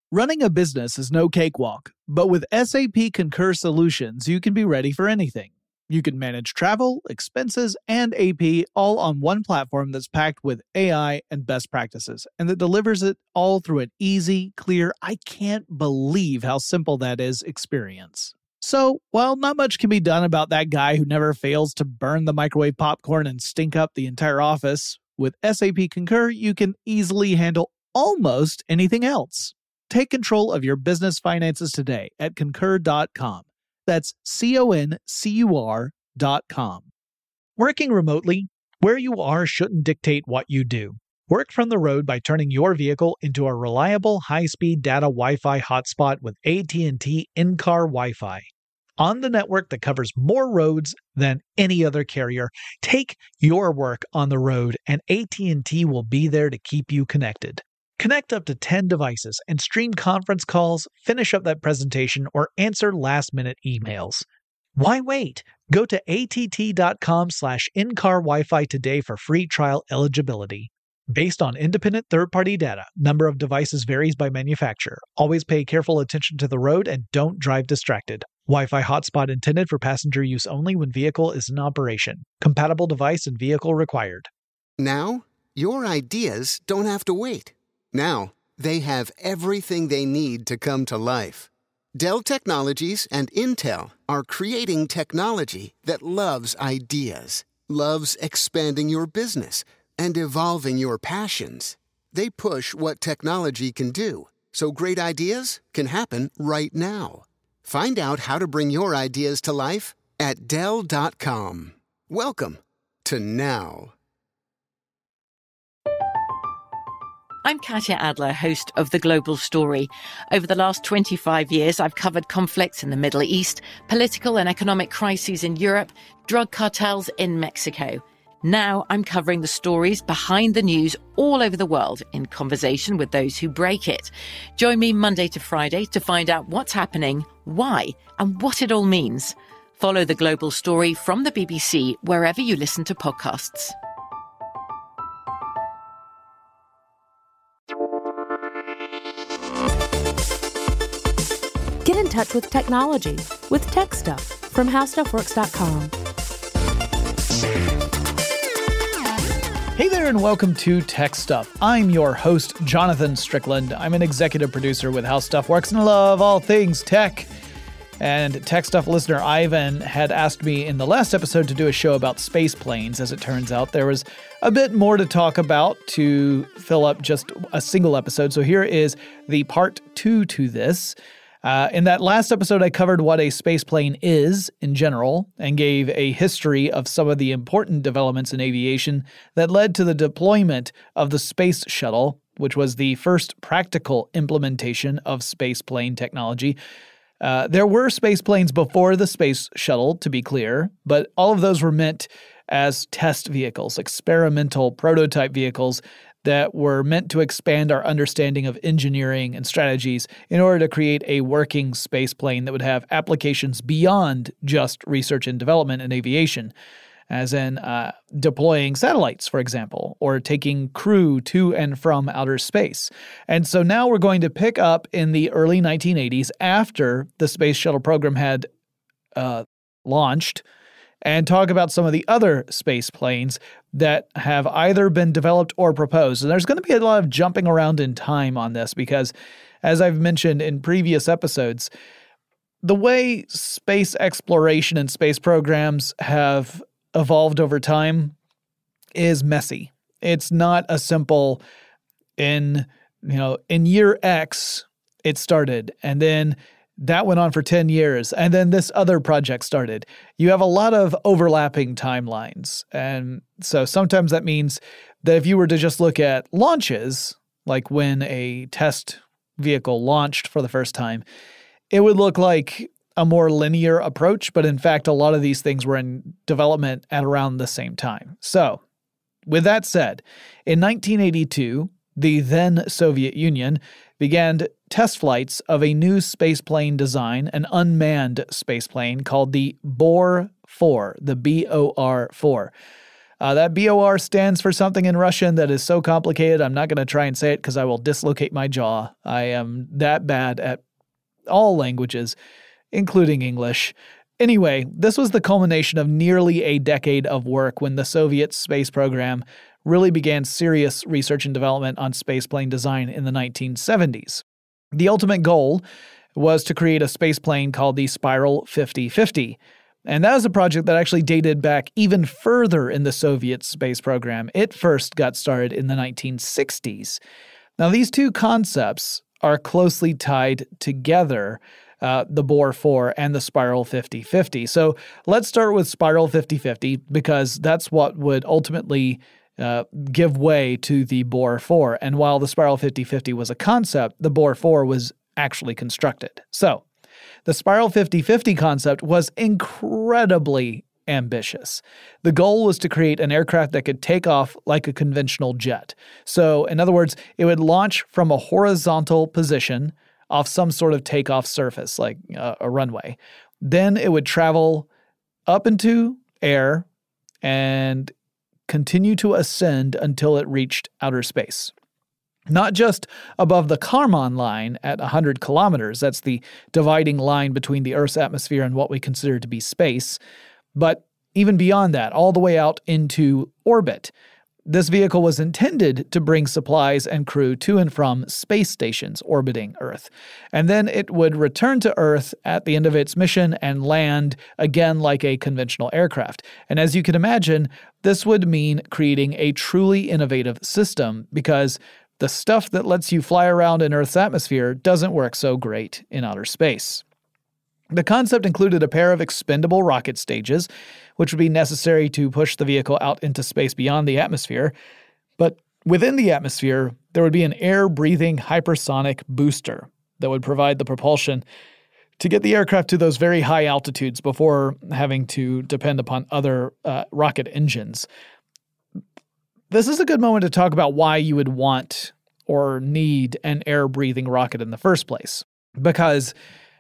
Running a business is no cakewalk, but with SAP Concur Solutions, you can be ready for anything. You can manage travel, expenses, and AP all on one platform that's packed with AI and best practices, and that delivers it all through an easy, clear, I can't believe how simple that is experience. So, while not much can be done about that guy who never fails to burn the microwave popcorn and stink up the entire office, with SAP Concur, you can easily handle almost anything else. Take control of your business finances today at Concur.com. That's CONCUR.com. Working remotely, where you are shouldn't dictate what you do. Work from the road by turning your vehicle into a reliable high-speed data Wi-Fi hotspot with AT&T in-car Wi-Fi. On the network that covers more roads than any other carrier, take your work on the road and AT&T will be there to keep you connected. Connect up to 10 devices and stream conference calls, finish up that presentation, or answer last-minute emails. Why wait? Go to att.com/in-car Wi-Fi today for free trial eligibility. Based on independent third-party data, number of devices varies by manufacturer. Always pay careful attention to the road and don't drive distracted. Wi-Fi hotspot intended for passenger use only when vehicle is in operation. Compatible device and vehicle required. Now, your ideas don't have to wait. Now, they have everything they need to come to life. Dell Technologies and Intel are creating technology that loves ideas, loves expanding your business, and evolving your passions. They push what technology can do, so great ideas can happen right now. Find out how to bring your ideas to life at Dell.com. Welcome to now. I'm Katya Adler, host of The Global Story. Over the last 25 years, I've covered conflicts in the Middle East, political and economic crises in Europe, drug cartels in Mexico. Now I'm covering the stories behind the news all over the world in conversation with those who break it. Join me Monday to Friday to find out what's happening, why, and what it all means. Follow The Global Story from the BBC wherever you listen to podcasts. Get in touch with technology with Tech Stuff from HowStuffWorks.com. Hey there and welcome to Tech Stuff. I'm your host, Jonathan Strickland. I'm an executive producer with How Stuff Works and love all things tech. And Tech Stuff listener Ivan had asked me in the last episode to do a show about space planes. As it turns out, there was a bit more to talk about to fill up just a single episode. So here is the part 2 to this. In that last episode, I covered what a spaceplane is in general and gave a history of some of the important developments in aviation that led to the deployment of the Space Shuttle, which was the first practical implementation of spaceplane technology. There were spaceplanes before the Space Shuttle, to be clear, but all of those were meant as test vehicles, experimental prototype vehicles that were meant to expand our understanding of engineering and strategies in order to create a working space plane that would have applications beyond just research and development in aviation, as in deploying satellites, for example, or taking crew to and from outer space. And so now we're going to pick up in the early 1980s after the Space Shuttle program had launched and talk about some of the other space planes that have either been developed or proposed. And there's going to be a lot of jumping around in time on this because, as I've mentioned in previous episodes, the way space exploration and space programs have evolved over time is messy. It's not a simple in year X it started, and then that went on for 10 years, and then this other project started. You have a lot of overlapping timelines, and so sometimes that means that if you were to just look at launches, like when a test vehicle launched for the first time, it would look like a more linear approach, but in fact, a lot of these things were in development at around the same time. So, with that said, in 1982, the then Soviet Union began test flights of a new spaceplane design, an unmanned spaceplane called the Bor 4, the BOR 4. That BOR stands for something in Russian that is so complicated, I'm not going to try and say it because I will dislocate my jaw. I am that bad at all languages, including English. Anyway, this was the culmination of nearly a decade of work when the Soviet space program really began serious research and development on spaceplane design in the 1970s. The ultimate goal was to create a spaceplane called the Spiral 5050. And that was a project that actually dated back even further in the Soviet space program. It first got started in the 1960s. Now, these two concepts are closely tied together, the Bohr 4 and the Spiral 5050. So let's start with Spiral 5050 because that's what would ultimately give way to the Bohr 4. And while the Spiral 5050 was a concept, the Bohr 4 was actually constructed. So the Spiral 5050 concept was incredibly ambitious. The goal was to create an aircraft that could take off like a conventional jet. So, in other words, it would launch from a horizontal position off some sort of takeoff surface, like a runway. Then it would travel up into air and continue to ascend until it reached outer space. Not just above the Kármán line at 100 kilometers, that's the dividing line between the Earth's atmosphere and what we consider to be space, but even beyond that, all the way out into orbit. This vehicle was intended to bring supplies and crew to and from space stations orbiting Earth. And then it would return to Earth at the end of its mission and land again like a conventional aircraft. And as you can imagine, this would mean creating a truly innovative system because the stuff that lets you fly around in Earth's atmosphere doesn't work so great in outer space. The concept included a pair of expendable rocket stages, which would be necessary to push the vehicle out into space beyond the atmosphere. But within the atmosphere, there would be an air-breathing hypersonic booster that would provide the propulsion to get the aircraft to those very high altitudes before having to depend upon other rocket engines. This is a good moment to talk about why you would want or need an air-breathing rocket in the first place. Because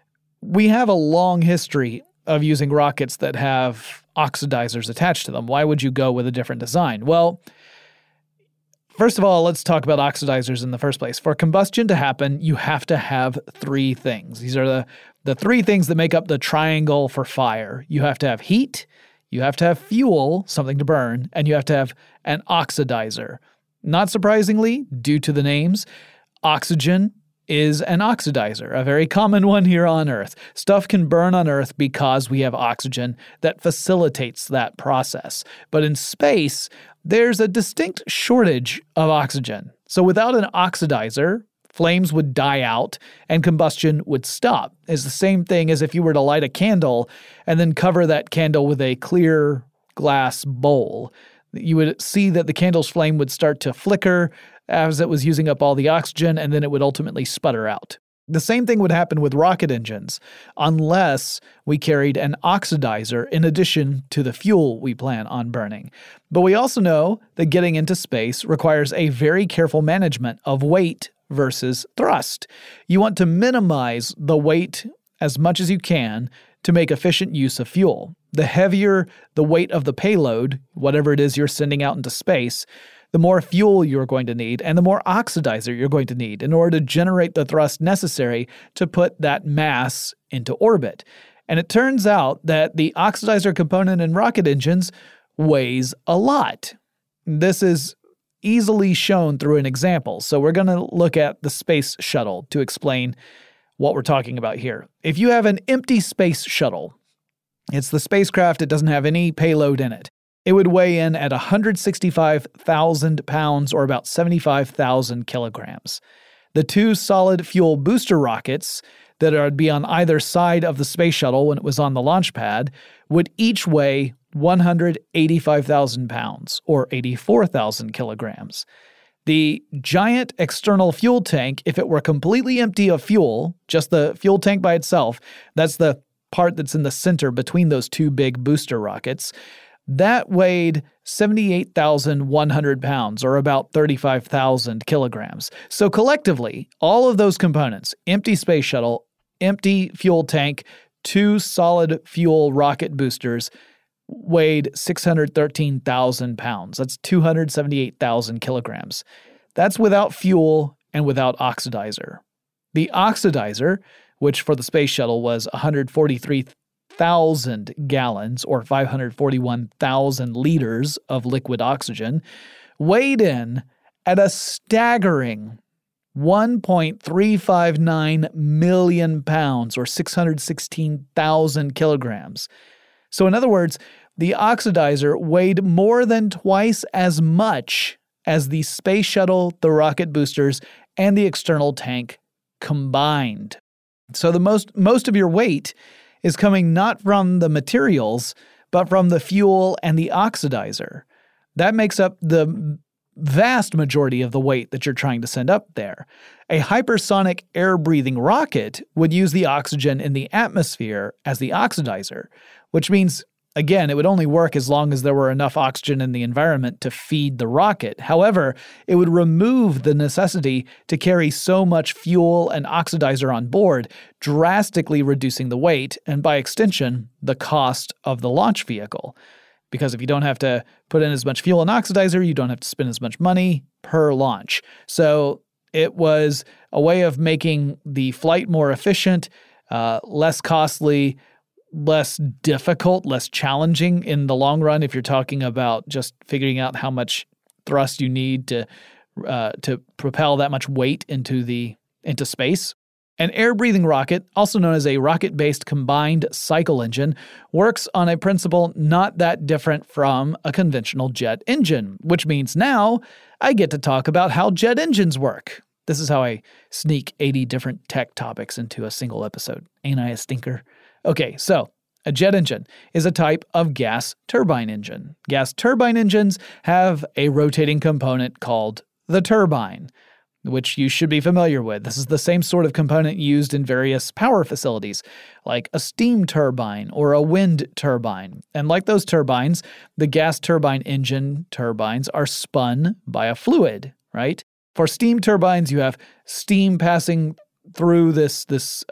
we have a long history of using rockets that have oxidizers attached to them. Why would you go with a different design? Well, first of all, let's talk about oxidizers in the first place. For combustion to happen, you have to have three things. These are the three things that make up the triangle for fire. You have to have heat, you have to have fuel, something to burn, and you have to have an oxidizer. Not surprisingly, due to the names, oxygen is an oxidizer, a very common one here on Earth. Stuff can burn on Earth because we have oxygen that facilitates that process. But in space, there's a distinct shortage of oxygen. So without an oxidizer, flames would die out and combustion would stop. It's the same thing as if you were to light a candle and then cover that candle with a clear glass bowl. You would see that the candle's flame would start to flicker as it was using up all the oxygen, and then it would ultimately sputter out. The same thing would happen with rocket engines, unless we carried an oxidizer in addition to the fuel we plan on burning. But we also know that getting into space requires a very careful management of weight versus thrust. You want to minimize the weight as much as you can to make efficient use of fuel. The heavier the weight of the payload, whatever it is you're sending out into space, the more fuel you're going to need and the more oxidizer you're going to need in order to generate the thrust necessary to put that mass into orbit. And it turns out that the oxidizer component in rocket engines weighs a lot. This is easily shown through an example. So we're going to look at the space shuttle to explain what we're talking about here. If you have an empty space shuttle, it's the spacecraft, it doesn't have any payload in it. It would weigh in at 165,000 pounds or about 75,000 kilograms. The two solid fuel booster rockets that would be on either side of the space shuttle when it was on the launch pad would each weigh 185,000 pounds or 84,000 kilograms. The giant external fuel tank, if it were completely empty of fuel, just the fuel tank by itself, that's the part that's in the center between those two big booster rockets, that weighed 78,100 pounds, or about 35,000 kilograms. So collectively, all of those components, empty space shuttle, empty fuel tank, two solid fuel rocket boosters, weighed 613,000 pounds. That's 278,000 kilograms. That's without fuel and without oxidizer. The oxidizer, which for the space shuttle was 143,000 gallons or 541,000 liters of liquid oxygen, weighed in at a staggering 1.359 million pounds or 616,000 kilograms. So in other words, the oxidizer weighed more than twice as much as the space shuttle, the rocket boosters, and the external tank combined. So the most of your weight is coming not from the materials, but from the fuel and the oxidizer. That makes up the vast majority of the weight that you're trying to send up there. A hypersonic air-breathing rocket would use the oxygen in the atmosphere as the oxidizer, which means, again, it would only work as long as there were enough oxygen in the environment to feed the rocket. However, it would remove the necessity to carry so much fuel and oxidizer on board, drastically reducing the weight and, by extension, the cost of the launch vehicle. Because if you don't have to put in as much fuel and oxidizer, you don't have to spend as much money per launch. So it was a way of making the flight more efficient, less costly, less difficult, less challenging in the long run if you're talking about just figuring out how much thrust you need to propel that much weight into space. An air-breathing rocket, also known as a rocket-based combined cycle engine, works on a principle not that different from a conventional jet engine, which means now I get to talk about how jet engines work. This is how I sneak 80 different tech topics into a single episode. Ain't I a stinker? Okay, so a jet engine is a type of gas turbine engine. Gas turbine engines have a rotating component called the turbine, which you should be familiar with. This is the same sort of component used in various power facilities, like a steam turbine or a wind turbine. And like those turbines, the gas turbine engine turbines are spun by a fluid, right? For steam turbines, you have steam passing through this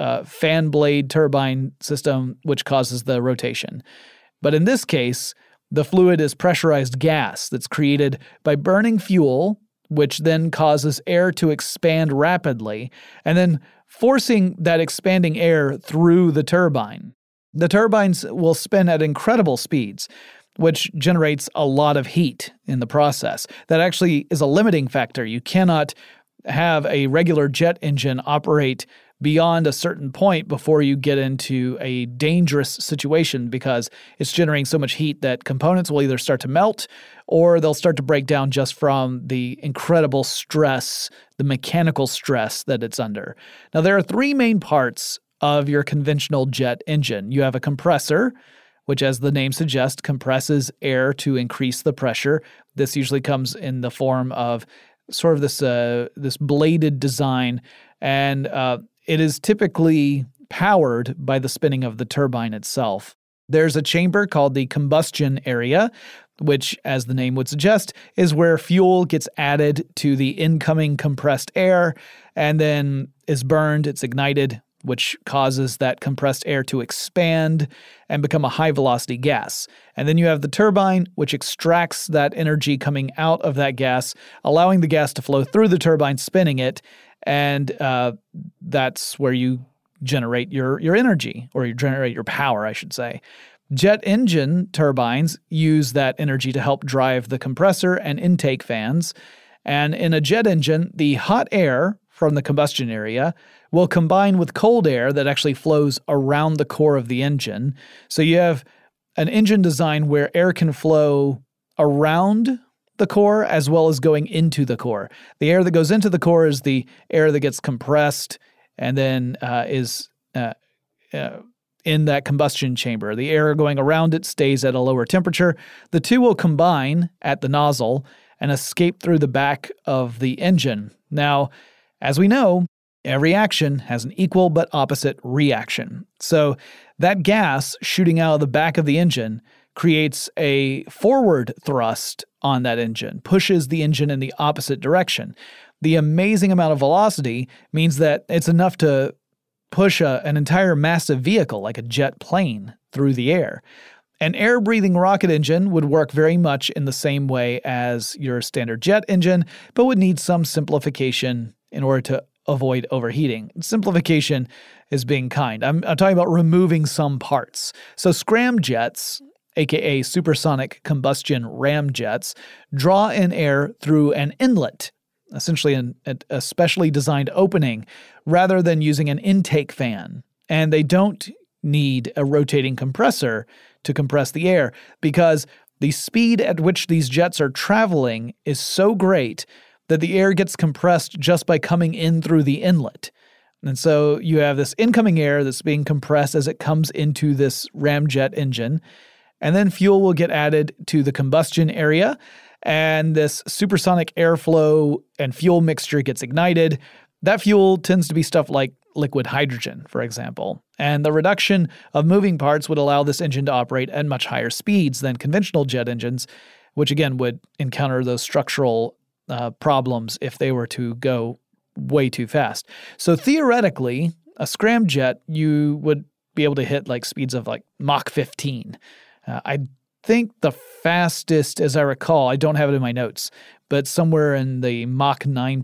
fan blade turbine system, which causes the rotation. But in this case, the fluid is pressurized gas that's created by burning fuel, which then causes air to expand rapidly, and then forcing that expanding air through the turbine. The turbines will spin at incredible speeds, which generates a lot of heat in the process. That actually is a limiting factor. You cannot have a regular jet engine operate beyond a certain point before you get into a dangerous situation because it's generating so much heat that components will either start to melt or they'll start to break down just from the incredible stress, the mechanical stress that it's under. Now, there are three main parts of your conventional jet engine. You have a compressor, which, as the name suggests, compresses air to increase the pressure. This usually comes in the form of sort of this bladed design, and it is typically powered by the spinning of the turbine itself. There's a chamber called the combustion area, which, as the name would suggest, is where fuel gets added to the incoming compressed air and then is burned, it's ignited, which causes that compressed air to expand and become a high-velocity gas. And then you have the turbine, which extracts that energy coming out of that gas, allowing the gas to flow through the turbine, spinning it, and that's where you generate your energy, or you generate your power, I should say. Jet engine turbines use that energy to help drive the compressor and intake fans. And in a jet engine, the hot air from the combustion area will combine with cold air that actually flows around the core of the engine. So you have an engine design where air can flow around the core as well as going into the core. The air that goes into the core is the air that gets compressed and then is in that combustion chamber. The air going around it stays at a lower temperature. The two will combine at the nozzle and escape through the back of the engine. Now, as we know, every action has an equal but opposite reaction. So that gas shooting out of the back of the engine creates a forward thrust on that engine, pushes the engine in the opposite direction. The amazing amount of velocity means that it's enough to push an entire massive vehicle like a jet plane through the air. An air-breathing rocket engine would work very much in the same way as your standard jet engine, but would need some simplification in order to avoid overheating. Simplification is being kind. I'm talking about removing some parts. So scramjets, aka supersonic combustion ramjets, draw in air through an inlet, essentially a specially designed opening, rather than using an intake fan. And they don't need a rotating compressor to compress the air because the speed at which these jets are traveling is so great that the air gets compressed just by coming in through the inlet. And so you have this incoming air that's being compressed as it comes into this ramjet engine, and then fuel will get added to the combustion area, and this supersonic airflow and fuel mixture gets ignited. That fuel tends to be stuff like liquid hydrogen, for example. And the reduction of moving parts would allow this engine to operate at much higher speeds than conventional jet engines, which again would encounter those structural problems if they were to go way too fast. So theoretically, a scramjet, you would be able to hit like speeds of like Mach 15. I think the fastest, as I recall, I don't have it in my notes, but somewhere in the Mach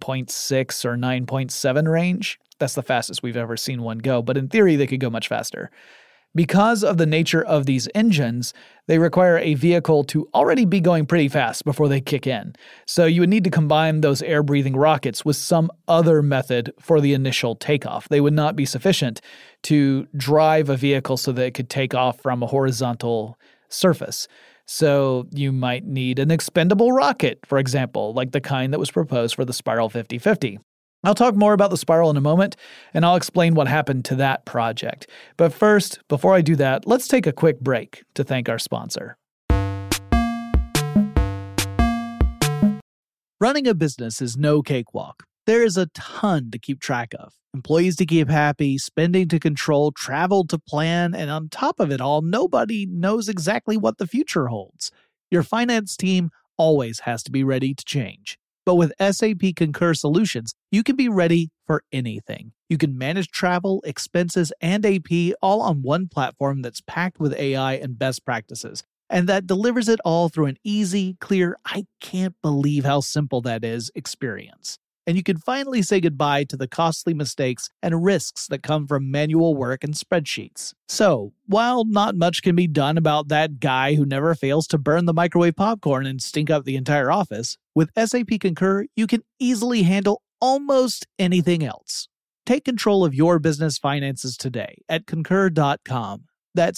9.6 or 9.7 range. That's the fastest we've ever seen one go, but in theory, they could go much faster. Because of the nature of these engines, they require a vehicle to already be going pretty fast before they kick in. So you would need to combine those air-breathing rockets with some other method for the initial takeoff. They would not be sufficient to drive a vehicle so that it could take off from a horizontal surface. So you might need an expendable rocket, for example, like the kind that was proposed for the Spiral 5050. I'll talk more about the Spiral in a moment, and I'll explain what happened to that project. But first, before I do that, let's take a quick break to thank our sponsor. Running a business is no cakewalk. There is a ton to keep track of. Employees to keep happy, spending to control, travel to plan, and on top of it all, nobody knows exactly what the future holds. Your finance team always has to be ready to change. But with SAP Concur Solutions, you can be ready for anything. You can manage travel, expenses, and AP all on one platform that's packed with AI and best practices, and that delivers it all through an easy, clear, I can't believe how simple that is experience. And you can finally say goodbye to the costly mistakes and risks that come from manual work and spreadsheets. So, while not much can be done about that guy who never fails to burn the microwave popcorn and stink up the entire office, with SAP Concur, you can easily handle almost anything else. Take control of your business finances today at Concur.com. That's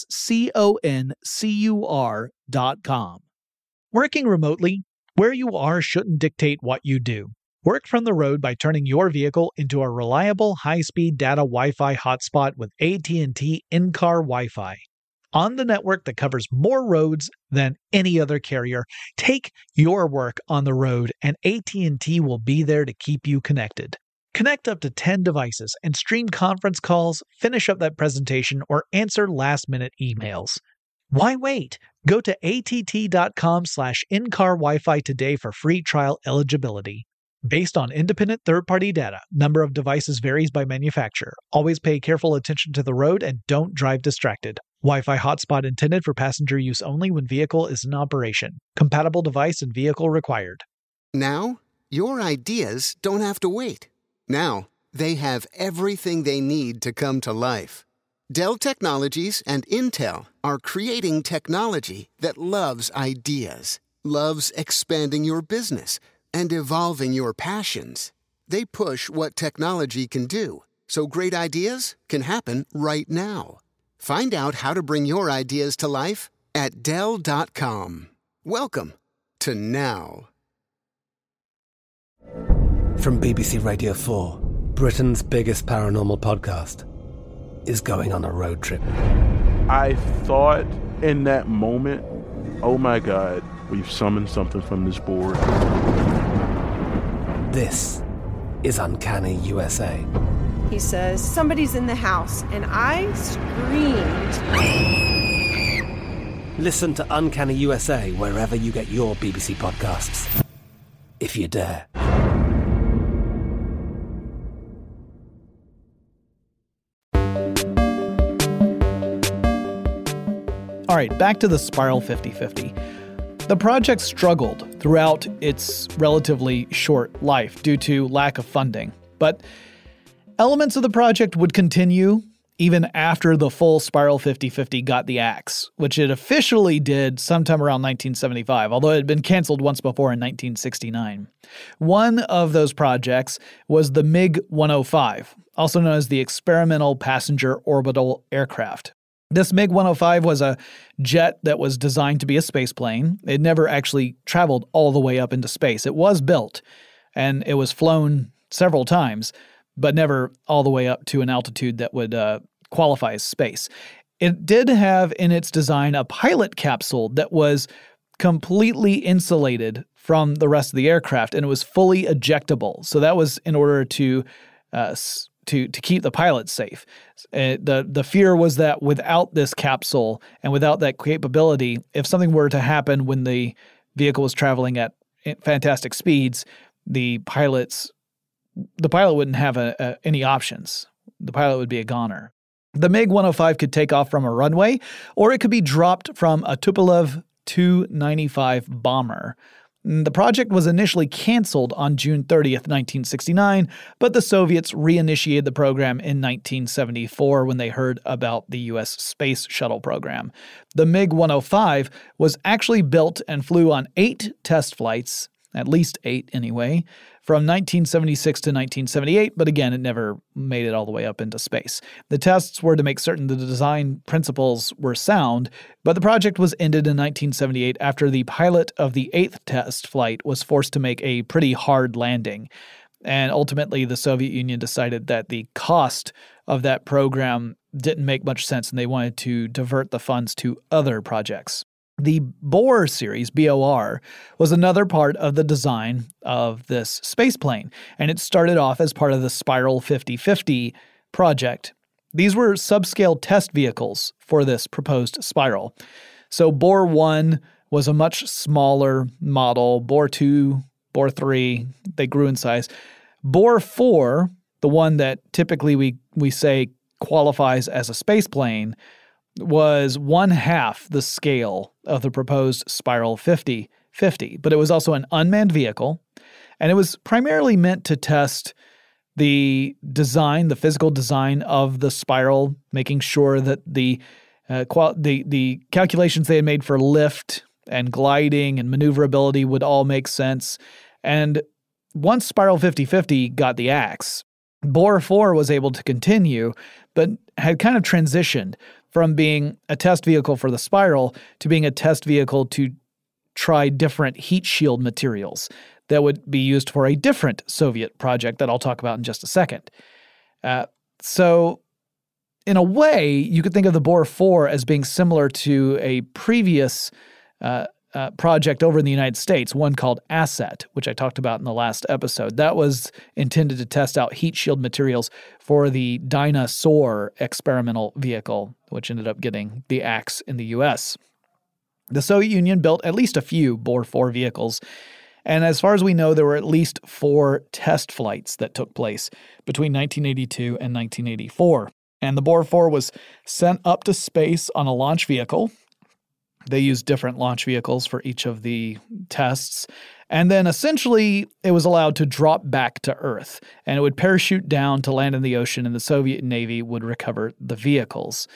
CONCUR.com. Working remotely, where you are shouldn't dictate what you do. Work from the road by turning your vehicle into a reliable, high-speed data Wi-Fi hotspot with AT&T in-car Wi-Fi. On the network that covers more roads than any other carrier, take your work on the road and AT&T will be there to keep you connected. Connect up to 10 devices and stream conference calls, finish up that presentation, or answer last-minute emails. Why wait? Go to att.com/in-car Wi-Fi today for free trial eligibility. Based on independent third-party data, number of devices varies by manufacturer. Always pay careful attention to the road and don't drive distracted. Wi-Fi hotspot intended for passenger use only when vehicle is in operation. Compatible device and vehicle required. Now, your ideas don't have to wait. Now, they have everything they need to come to life. Dell Technologies and Intel are creating technology that loves ideas, loves expanding your business, and evolving your passions. They push what technology can do, so great ideas can happen right now. Find out how to bring your ideas to life at Dell.com. Welcome to now. From BBC Radio 4, Britain's biggest paranormal podcast is going on a road trip. I thought in that moment, oh my God, we've summoned something from this board. This is Uncanny USA. He says, somebody's in the house, and I screamed. Listen to Uncanny USA wherever you get your BBC podcasts, if you dare. All right, back to the Spiral 5050. The project struggled throughout its relatively short life due to lack of funding, but elements of the project would continue even after the full Spiral 5050 got the axe, which it officially did sometime around 1975, although it had been canceled once before in 1969. One of those projects was the MiG-105, also known as the Experimental Passenger Orbital Aircraft. This MiG-105 was a jet that was designed to be a space plane. It never actually traveled all the way up into space. It was built, and it was flown several times, but never all the way up to an altitude that would qualify as space. It did have in its design a pilot capsule that was completely insulated from the rest of the aircraft, and it was fully ejectable. So that was in order to keep the pilots safe. The fear was that without this capsule and without that capability, if something were to happen when the vehicle was traveling at fantastic speeds, the pilot wouldn't have any options. The pilot would be a goner. The MiG-105 could take off from a runway, or it could be dropped from a Tupolev Tu-95 bomber. The project was initially canceled on June 30th, 1969, but the Soviets reinitiated the program in 1974 when they heard about the U.S. Space Shuttle program. The MiG-105 was actually built and flew on 8 test flights, at least 8 anyway, from 1976 to 1978, but again, it never made it all the way up into space. The tests were to make certain the design principles were sound, but the project was ended in 1978 after the pilot of the 8th test flight was forced to make a pretty hard landing. And ultimately, the Soviet Union decided that the cost of that program didn't make much sense, and they wanted to divert the funds to other projects. The Bor series, BOR, was another part of the design of this space plane, and it started off as part of the Spiral 5050 project. These were subscale test vehicles for this proposed Spiral. So Bor 1 was a much smaller model. Bor 2, Bor 3, they grew in size. Bor 4, the one that typically we say qualifies as a space plane, was 1/2 the scale of the proposed Spiral 5050, but it was also an unmanned vehicle, and it was primarily meant to test the design, the physical design of the Spiral, making sure that the calculations they had made for lift and gliding and maneuverability would all make sense. And once Spiral 5050 got the axe, Bor 4 was able to continue, but had kind of transitioned from being a test vehicle for the Spiral to being a test vehicle to try different heat shield materials that would be used for a different Soviet project that I'll talk about in just a second. So in a way, you could think of the Bor 4 as being similar to a previous project over in the United States, one called Asset, which I talked about in the last episode. That was intended to test out heat shield materials for the Dyna-Soar experimental vehicle, which ended up getting the axe in the U.S. The Soviet Union built at least a few Bor 4 vehicles, and as far as we know, there were at least 4 test flights that took place between 1982 and 1984. And the Bor 4 was sent up to space on a launch vehicle. They used different launch vehicles for each of the tests. And then essentially it was allowed to drop back to Earth, and it would parachute down to land in the ocean, and the Soviet Navy would recover the vehicles.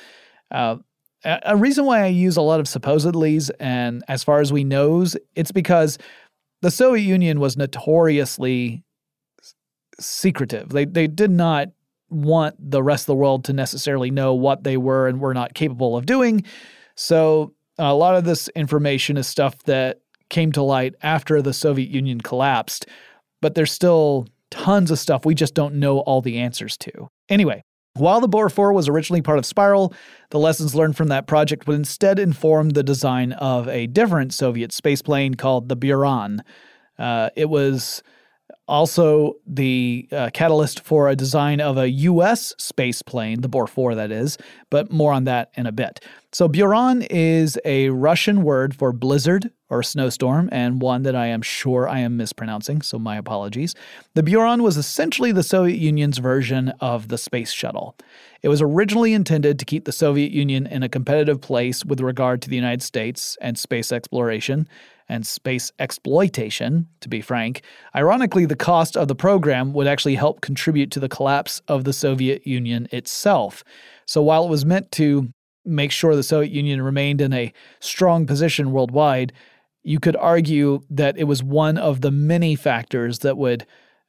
A reason why I use a lot of supposedlys, and as far as we know, it's because the Soviet Union was notoriously secretive. They did not want the rest of the world to necessarily know what they were and were not capable of doing. So a lot of this information is stuff that came to light after the Soviet Union collapsed, but there's still tons of stuff we just don't know all the answers to. Anyway, while the Bor 4 was originally part of Spiral, the lessons learned from that project would instead inform the design of a different Soviet spaceplane called the Buran. It was also the catalyst for a design of a U.S. space plane, the Bor-4 that is, but more on that in a bit. So Buran is a Russian word for blizzard or snowstorm, and one that I am sure I am mispronouncing, so my apologies. The Buran was essentially the Soviet Union's version of the space shuttle. It was originally intended to keep the Soviet Union in a competitive place with regard to the United States and space exploration, and space exploitation, to be frank. Ironically, the cost of the program would actually help contribute to the collapse of the Soviet Union itself. So while it was meant to make sure the Soviet Union remained in a strong position worldwide, you could argue that it was one of the many factors that would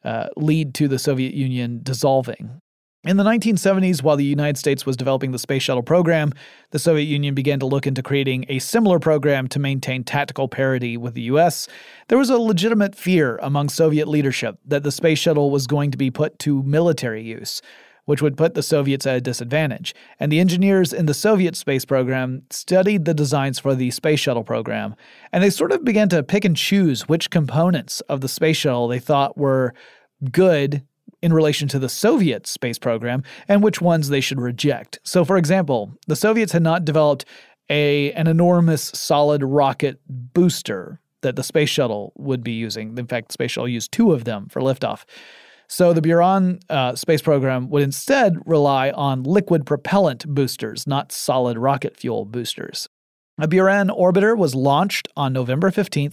lead to the Soviet Union dissolving. In the 1970s, while the United States was developing the space shuttle program, the Soviet Union began to look into creating a similar program to maintain tactical parity with the U.S. There was a legitimate fear among Soviet leadership that the space shuttle was going to be put to military use, which would put the Soviets at a disadvantage. And the engineers in the Soviet space program studied the designs for the space shuttle program, and they sort of began to pick and choose which components of the space shuttle they thought were good in relation to the Soviet space program and which ones they should reject. So, for example, the Soviets had not developed an enormous solid rocket booster that the space shuttle would be using. In fact, the space shuttle used 2 of them for liftoff. So the Buran space program would instead rely on liquid propellant boosters, not solid rocket fuel boosters. A Buran orbiter was launched on November 15th,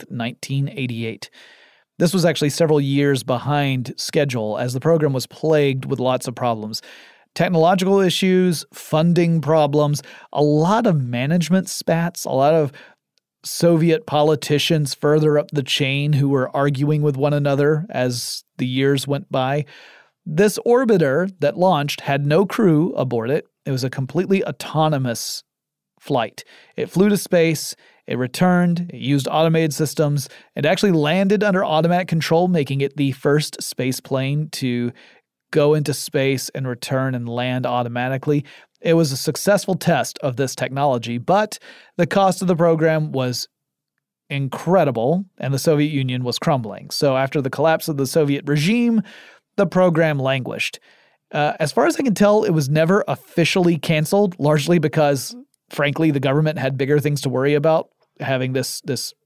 1988. This was actually several years behind schedule as the program was plagued with lots of problems. Technological issues, funding problems, a lot of management spats, a lot of Soviet politicians further up the chain who were arguing with one another as the years went by. This orbiter that launched had no crew aboard it. It was a completely autonomous flight. It flew to space, it returned, it used automated systems, it actually landed under automatic control, making it the first space plane to go into space and return and land automatically. It was a successful test of this technology, but the cost of the program was incredible, and the Soviet Union was crumbling. So after the collapse of the Soviet regime, the program languished. As far as I can tell, it was never officially canceled, largely because, frankly, the government had bigger things to worry about, having this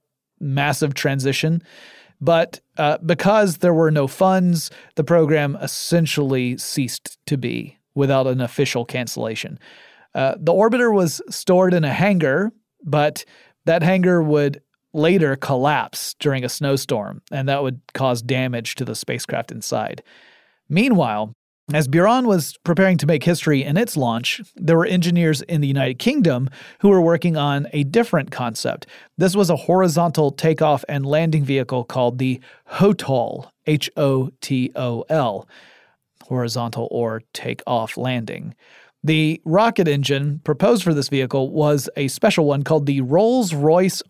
massive transition. But because there were no funds, the program essentially ceased to be without an official cancellation. The orbiter was stored in a hangar, but that hangar would later collapse during a snowstorm, and that would cause damage to the spacecraft inside. Meanwhile, as Buran was preparing to make history in its launch, there were engineers in the United Kingdom who were working on a different concept. This was a horizontal takeoff and landing vehicle called the HOTOL, H-O-T-O-L, horizontal or takeoff landing. The rocket engine proposed for this vehicle was a special one called the Rolls-Royce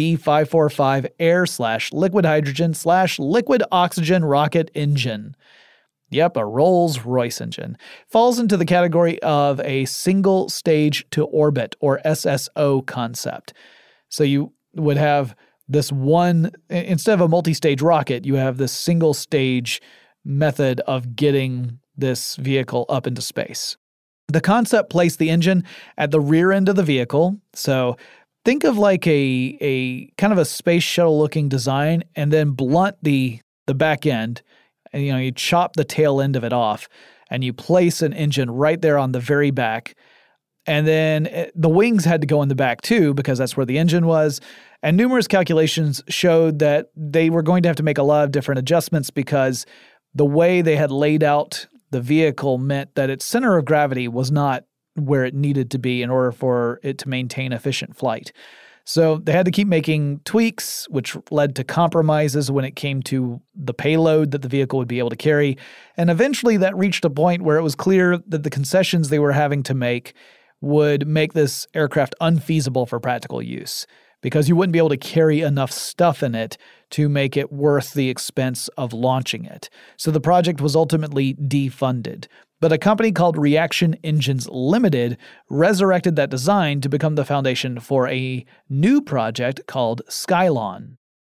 RB545 air/liquid hydrogen/liquid oxygen rocket engine. Yep, a Rolls-Royce engine. Falls into the category of a single stage to orbit, or SSO concept. So you would have this one, instead of a multi-stage rocket, you have this single stage method of getting this vehicle up into space. The concept placed the engine at the rear end of the vehicle. So think of like a kind of a space shuttle looking design, and then blunt the back end. And, you chop the tail end of it off, and you place an engine right there on the very back. And then the wings had to go in the back too, because that's where the engine was. And numerous calculations showed that they were going to have to make a lot of different adjustments because the way they had laid out the vehicle meant that its center of gravity was not where it needed to be in order for it to maintain efficient flight. So they had to keep making tweaks, which led to compromises when it came to the payload that the vehicle would be able to carry. And eventually that reached a point where it was clear that the concessions they were having to make would make this aircraft unfeasible for practical use, because you wouldn't be able to carry enough stuff in it to make it worth the expense of launching it. So the project was ultimately defunded. But a company called Reaction Engines Limited resurrected that design to become the foundation for a new project called Skylon.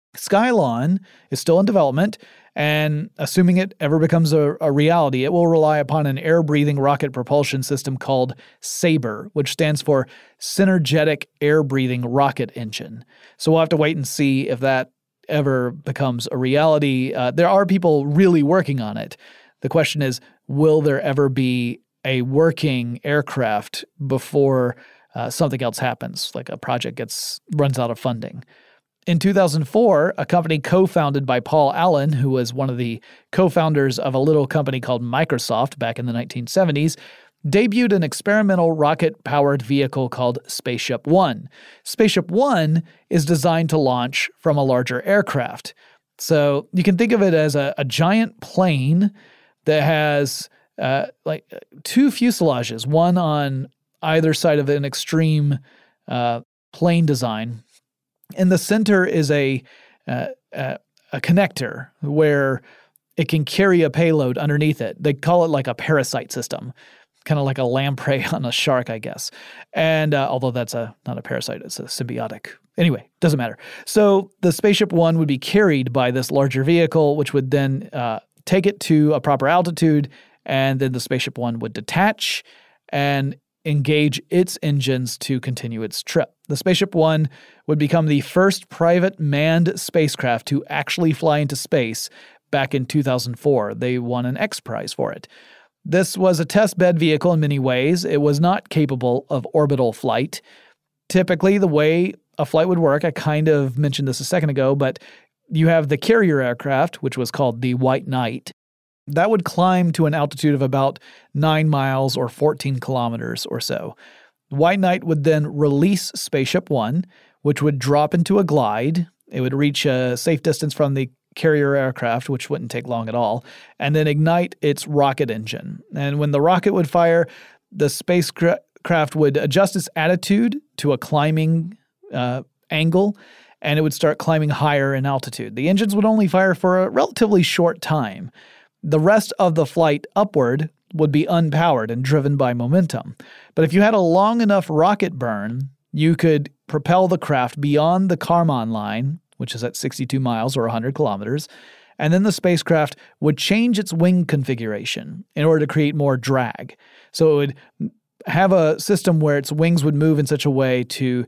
Skylon is still in development, and assuming it ever becomes a reality, it will rely upon an air-breathing rocket propulsion system called SABRE, which stands for Synergetic Air-Breathing Rocket Engine. So we'll have to wait and see if that ever becomes a reality. There are people really working on it. The question is, will there ever be a working aircraft before something else happens, like a project runs out of funding? In 2004, a company co-founded by Paul Allen, who was one of the co-founders of a little company called Microsoft back in the 1970s, debuted an experimental rocket-powered vehicle called Spaceship One. Spaceship One is designed to launch from a larger aircraft. So you can think of it as a giant plane that has two fuselages, one on either side of an extreme plane design. In the center is a connector where it can carry a payload underneath it. They call it like a parasite system, kind of like a lamprey on a shark, I guess. And although that's not a parasite, it's a symbiotic. Anyway, doesn't matter. So the Spaceship One would be carried by this larger vehicle, which would then take it to a proper altitude, and then the Spaceship One would detach and engage its engines to continue its trip. The Spaceship One would become the first private manned spacecraft to actually fly into space back in 2004. They won an X Prize for it. This was a test bed vehicle in many ways. It was not capable of orbital flight. Typically, the way a flight would work, I kind of mentioned this a second ago, but you have the carrier aircraft, which was called the White Knight. That would climb to an altitude of about 9 miles or 14 kilometers or so. White Knight would then release Spaceship One, which would drop into a glide. It would reach a safe distance from the carrier aircraft, which wouldn't take long at all, and then ignite its rocket engine. And when the rocket would fire, the spacecraft would adjust its attitude to a climbing angle, and it would start climbing higher in altitude. The engines would only fire for a relatively short time. The rest of the flight upward would be unpowered and driven by momentum. But if you had a long enough rocket burn, you could propel the craft beyond the Kármán line, which is at 62 miles or 100 kilometers, and then the spacecraft would change its wing configuration in order to create more drag. So it would have a system where its wings would move in such a way to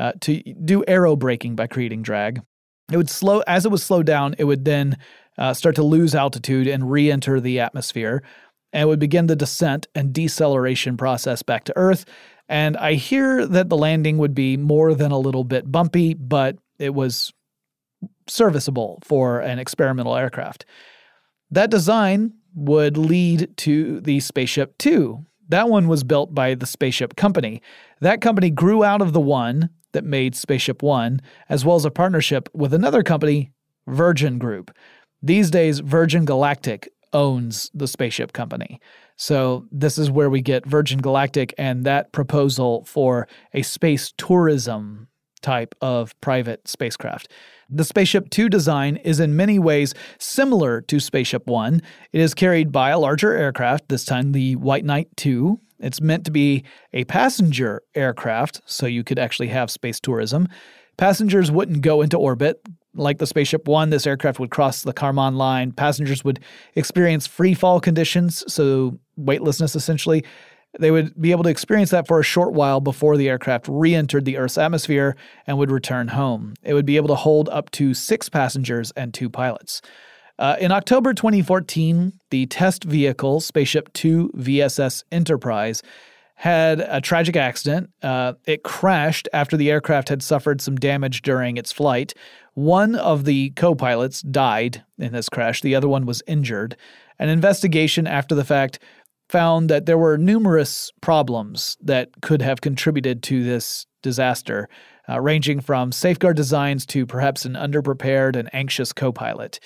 do aero braking by creating drag. It would as it was slowed down, it would then start to lose altitude and re-enter the atmosphere, and would begin the descent and deceleration process back to Earth. And I hear that the landing would be more than a little bit bumpy, but it was serviceable for an experimental aircraft. That design would lead to the Spaceship Two. That one was built by the Spaceship Company. That company grew out of the one that made Spaceship One, as well as a partnership with another company, Virgin Group. These days, Virgin Galactic owns the Spaceship Company. So this is where we get Virgin Galactic and that proposal for a space tourism type of private spacecraft. The Spaceship Two design is in many ways similar to Spaceship One. It is carried by a larger aircraft, this time the White Knight II. It's meant to be a passenger aircraft, so you could actually have space tourism. Passengers wouldn't go into orbit. Like the Spaceship One, this aircraft would cross the Kármán line. Passengers would experience free fall conditions, so weightlessness essentially. They would be able to experience that for a short while before the aircraft re-entered the Earth's atmosphere and would return home. It would be able to hold up to 6 passengers and 2 pilots. In October 2014, the test vehicle, Spaceship Two VSS Enterprise, had a tragic accident. It crashed after the aircraft had suffered some damage during its flight. One of the co-pilots died in this crash. The other one was injured. An investigation after the fact found that there were numerous problems that could have contributed to this disaster, ranging from safeguard designs to perhaps an underprepared and anxious co-pilot.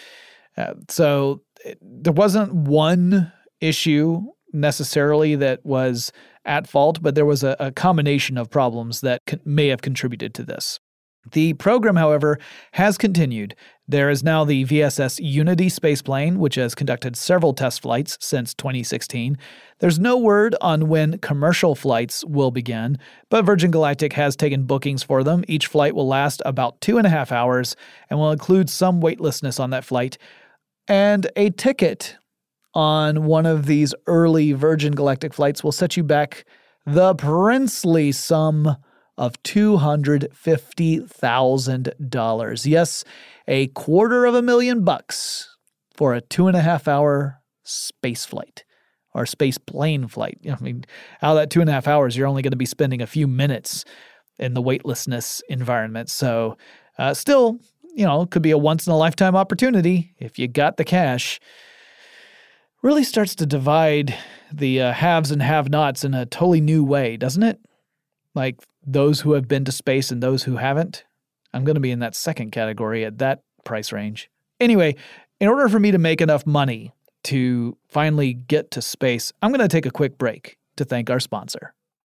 So there wasn't one issue necessarily that was at fault, but there was a combination of problems that may have contributed to this. The program, however, has continued. There is now the VSS Unity spaceplane, which has conducted several test flights since 2016. There's no word on when commercial flights will begin, but Virgin Galactic has taken bookings for them. Each flight will last about 2.5 hours and will include some weightlessness on that flight. And a ticket on one of these early Virgin Galactic flights will set you back the princely sum of $250,000. Yes, $250,000 for a 2.5-hour space flight or space plane flight. I mean, out of that 2.5 hours, you're only going to be spending a few minutes in the weightlessness environment. So still, could be a once-in-a-lifetime opportunity if you got the cash. Really starts to divide the haves and have-nots in a totally new way, doesn't it? Like those who have been to space and those who haven't. I'm going to be in that second category at that price range. Anyway, in order for me to make enough money to finally get to space, I'm going to take a quick break to thank our sponsor.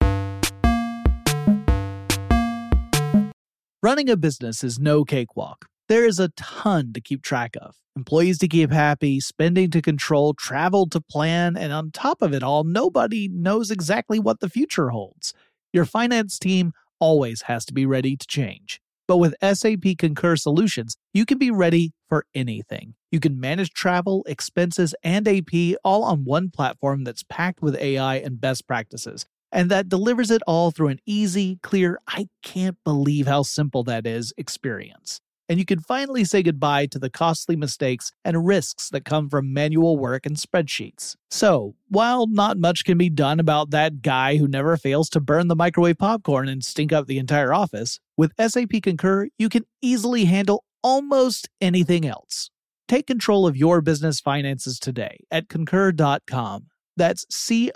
Running a business is no cakewalk. There is a ton to keep track of. Employees to keep happy, spending to control, travel to plan, and on top of it all, nobody knows exactly what the future holds. Your finance team always has to be ready to change. But with SAP Concur Solutions, you can be ready for anything. You can manage travel, expenses, and AP all on one platform that's packed with AI and best practices, and that delivers it all through an easy, clear, I can't believe how simple that is experience. And you can finally say goodbye to the costly mistakes and risks that come from manual work and spreadsheets. So, while not much can be done about that guy who never fails to burn the microwave popcorn and stink up the entire office, with SAP Concur, you can easily handle almost anything else. Take control of your business finances today at Concur.com. That's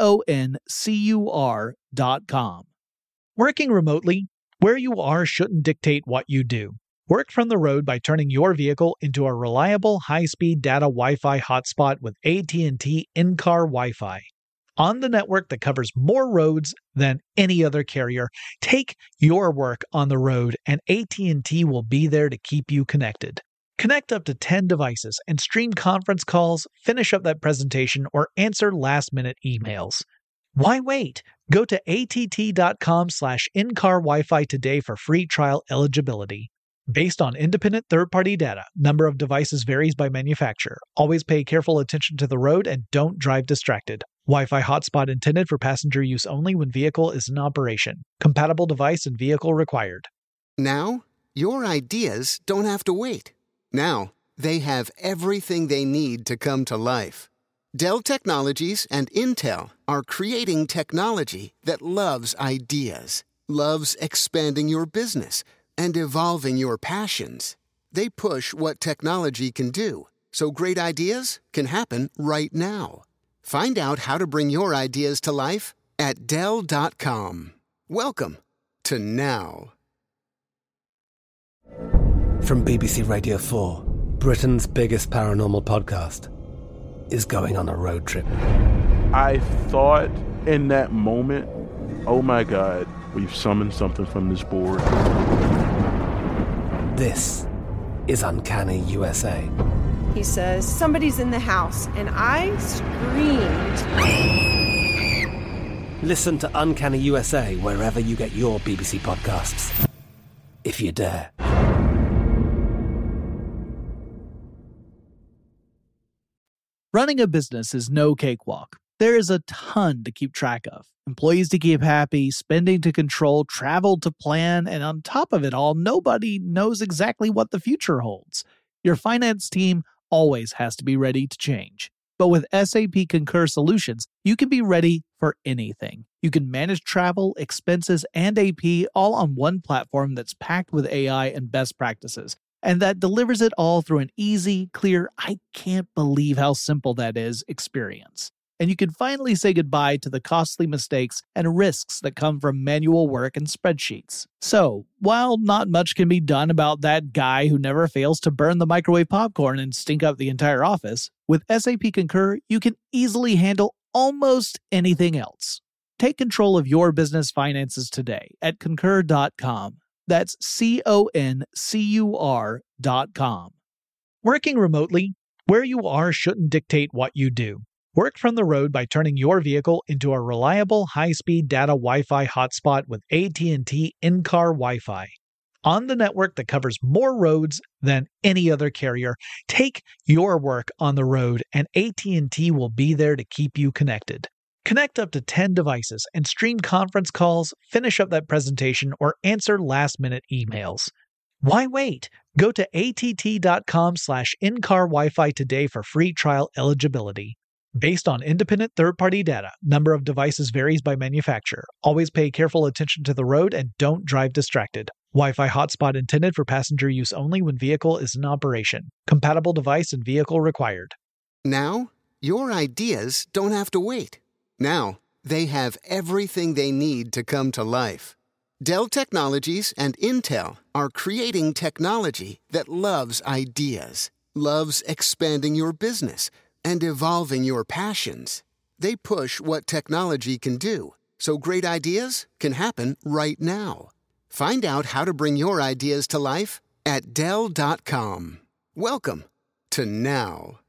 CONCUR.com. Working remotely, where you are shouldn't dictate what you do. Work from the road by turning your vehicle into a reliable high-speed data Wi-Fi hotspot with AT&T in-car Wi-Fi. On the network that covers more roads than any other carrier, take your work on the road and AT&T will be there to keep you connected. Connect up to 10 devices and stream conference calls, finish up that presentation, or answer last-minute emails. Why wait? Go to att.com/in-car Wi-Fi today for free trial eligibility. Based on independent third-party data, number of devices varies by manufacturer. Always pay careful attention to the road and don't drive distracted. Wi-Fi hotspot intended for passenger use only when vehicle is in operation. Compatible device and vehicle required. Now, your ideas don't have to wait. Now, they have everything they need to come to life. Dell Technologies and Intel are creating technology that loves ideas, loves expanding your business, and evolving your passions. They push what technology can do, so great ideas can happen right now. Find out how to bring your ideas to life at Dell.com. Welcome to now. From BBC Radio 4, Britain's biggest paranormal podcast is going on a road trip. I thought in that moment, oh my God, we've summoned something from this board. This is Uncanny USA. He says, somebody's in the house, and I screamed. Listen to Uncanny USA wherever you get your BBC podcasts, if you dare. Running a business is no cakewalk. There is a ton to keep track of. Employees to keep happy, spending to control, travel to plan, and on top of it all, nobody knows exactly what the future holds. Your finance team always has to be ready to change. But with SAP Concur Solutions, you can be ready for anything. You can manage travel, expenses, and AP all on one platform that's packed with AI and best practices, and that delivers it all through an easy, clear, I can't believe how simple that is experience. And you can finally say goodbye to the costly mistakes and risks that come from manual work and spreadsheets. So, while not much can be done about that guy who never fails to burn the microwave popcorn and stink up the entire office, with SAP Concur, you can easily handle almost anything else. Take control of your business finances today at Concur.com. That's CONCUR.com. Working remotely, where you are shouldn't dictate what you do. Work from the road by turning your vehicle into a reliable high-speed data Wi-Fi hotspot with AT&T in-car Wi-Fi. On the network that covers more roads than any other carrier, take your work on the road and AT&T will be there to keep you connected. Connect up to 10 devices and stream conference calls, finish up that presentation, or answer last-minute emails. Why wait? Go to att.com/in-car Wi-Fi today for free trial eligibility. Based on independent third-party data, number of devices varies by manufacturer. Always pay careful attention to the road and don't drive distracted. Wi-Fi hotspot intended for passenger use only when vehicle is in operation. Compatible device and vehicle required. Now, your ideas don't have to wait. Now, they have everything they need to come to life. Dell Technologies and Intel are creating technology that loves ideas, loves expanding your business, and evolving your passions. They push what technology can do, so great ideas can happen right now. Find out how to bring your ideas to life at Dell.com. Welcome to now.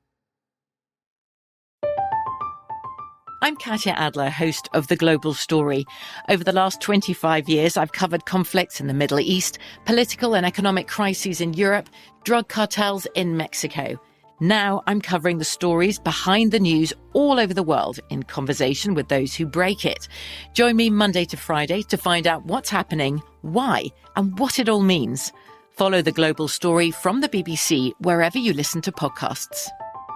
I'm Katya Adler, host of The Global Story. Over the last 25 years, I've covered conflicts in the Middle East, political and economic crises in Europe, drug cartels in Mexico. Now I'm covering the stories behind the news all over the world in conversation with those who break it. Join me Monday to Friday to find out what's happening, why, and what it all means. Follow The Global Story from the BBC wherever you listen to podcasts.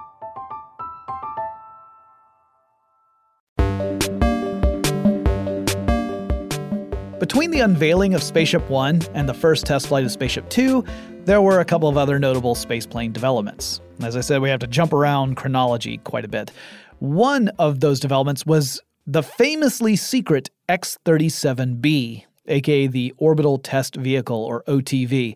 Between the unveiling of Spaceship One and the first test flight of Spaceship Two, there were a couple of other notable spaceplane developments. As I said, we have to jump around chronology quite a bit. One of those developments was the famously secret X-37B, aka the Orbital Test Vehicle, or OTV.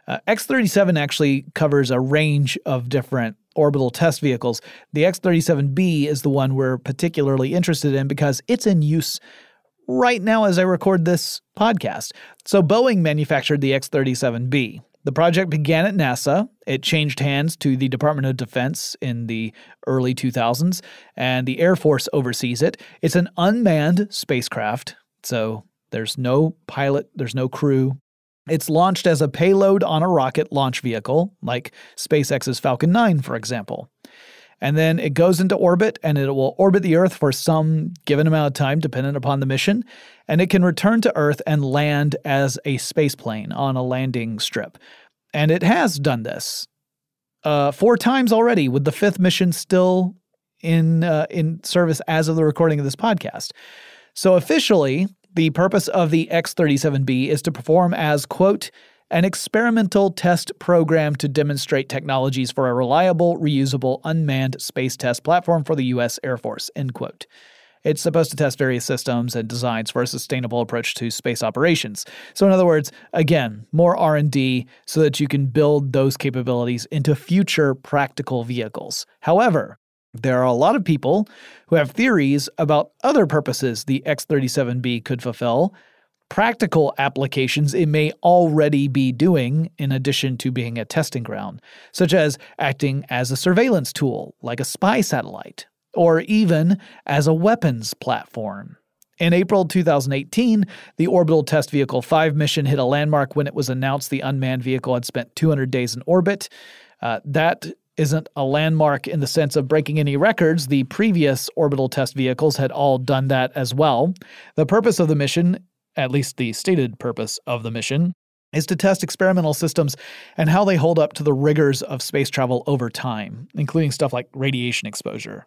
X-37 actually covers a range of different orbital test vehicles. The X-37B is the one we're particularly interested in because it's in use right now as I record this podcast. So Boeing manufactured the X-37B. The project began at NASA. It changed hands to the Department of Defense in the early 2000s, and the Air Force oversees it. It's an unmanned spacecraft, so there's no pilot, there's no crew. It's launched as a payload on a rocket launch vehicle, like SpaceX's Falcon 9, for example. And then it goes into orbit, and it will orbit the Earth for some given amount of time, dependent upon the mission, and it can return to Earth and land as a spaceplane on a landing strip. And it has done this 4 times already, with the 5th mission still in service as of the recording of this podcast. So officially, the purpose of the X-37B is to perform as, quote, an experimental test program to demonstrate technologies for a reliable, reusable, unmanned space test platform for the U.S. Air Force, end quote. It's supposed to test various systems and designs for a sustainable approach to space operations. So in other words, again, more R&D so that you can build those capabilities into future practical vehicles. However, there are a lot of people who have theories about other purposes the X-37B could fulfill, practical applications it may already be doing in addition to being a testing ground, such as acting as a surveillance tool, like a spy satellite, or even as a weapons platform. In April 2018, the Orbital Test Vehicle 5 mission hit a landmark when it was announced the unmanned vehicle had spent 200 days in orbit. That isn't a landmark in the sense of breaking any records. The previous orbital test vehicles had all done that as well. The purpose of the mission, at least the stated purpose of the mission, is to test experimental systems and how they hold up to the rigors of space travel over time, including stuff like radiation exposure.